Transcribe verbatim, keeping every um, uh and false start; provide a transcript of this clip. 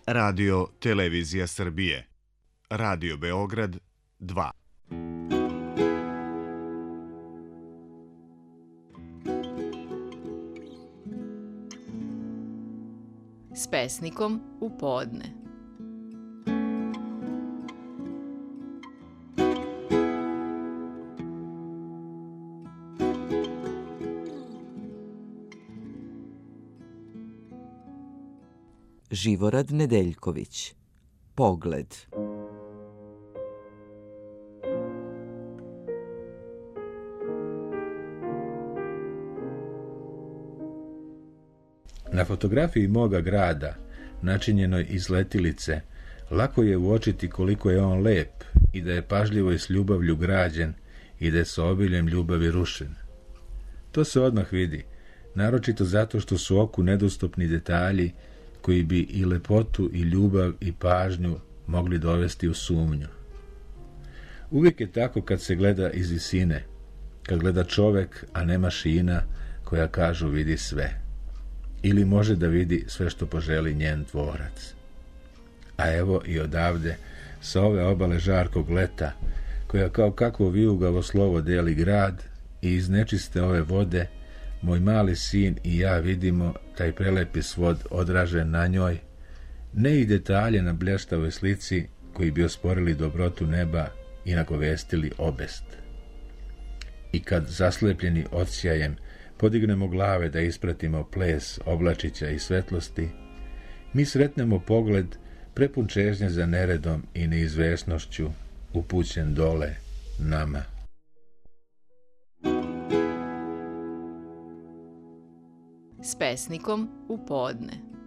Radio Televizija Srbije. Radio Beograd dva. S pesnikom u podne. Živorad Nedeljković. Pogled. Na fotografiji moga grada, načinjenoj iz letilice, lako je uočiti koliko je on lep i da je pažljivo i s ljubavlju građen i da je sa obiljem ljubavi rušen. To se odmah vidi, naročito zato što su oku nedostupni detalji koji bi i lepotu i ljubav i pažnju mogli dovesti u sumnju. Uvijek je tako kad se gleda iz visine, kad gleda čovek, a ne mašina koja kažu vidi sve. Ili može da vidi sve što poželi njen tvorac. A evo i odavde, sa ove obale žarkog leta, koja kao kakvo vijugavo slovo deli grad, i iz nečiste ove vode, moj mali sin i ja vidimo taj prelepi svod odražen na njoj, ne i detalje na blještavoj slici koji bi osporili dobrotu neba i nagovestili obest. I kad zaslepljeni odsjajem podignemo glave da ispratimo ples oblačića i svetlosti, mi sretnemo pogled prepun čežnje za neredom i neizvesnošću upućen dole nama. S pesnikom u podne.